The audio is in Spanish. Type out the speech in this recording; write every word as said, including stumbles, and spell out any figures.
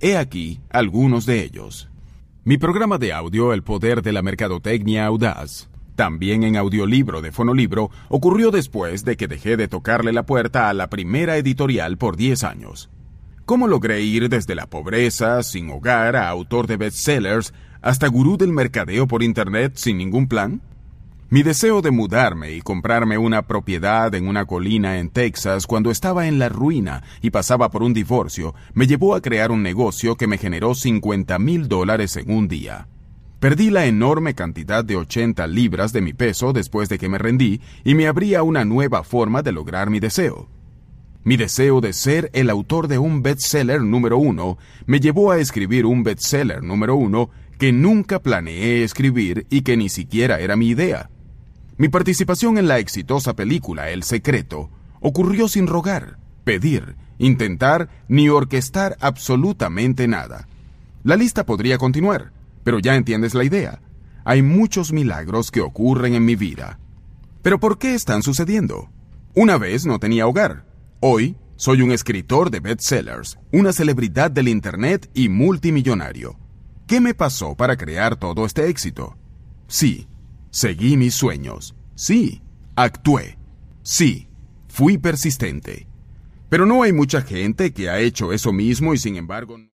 He aquí algunos de ellos. Mi programa de audio El Poder de la Mercadotecnia Audaz, también en audiolibro de Fonolibro, ocurrió después de que dejé de tocarle la puerta a la primera editorial por diez años. ¿Cómo logré ir desde la pobreza, sin hogar, a autor de bestsellers, hasta gurú del mercadeo por internet sin ningún plan? Mi deseo de mudarme y comprarme una propiedad en una colina en Texas cuando estaba en la ruina y pasaba por un divorcio me llevó a crear un negocio que me generó cincuenta mil dólares en un día. Perdí la enorme cantidad de ochenta libras de mi peso después de que me rendí y me abría una nueva forma de lograr mi deseo. Mi deseo de ser el autor de un bestseller número uno me llevó a escribir un bestseller número uno que nunca planeé escribir y que ni siquiera era mi idea. Mi participación en la exitosa película El Secreto ocurrió sin rogar, pedir, intentar ni orquestar absolutamente nada. La lista podría continuar, pero ya entiendes la idea. Hay muchos milagros que ocurren en mi vida. ¿Pero por qué están sucediendo? Una vez no tenía hogar. Hoy soy un escritor de bestsellers, una celebridad del internet y multimillonario. ¿Qué me pasó para crear todo este éxito? Sí, seguí mis sueños. Sí, actué. Sí, fui persistente. Pero no hay mucha gente que ha hecho eso mismo y sin embargo...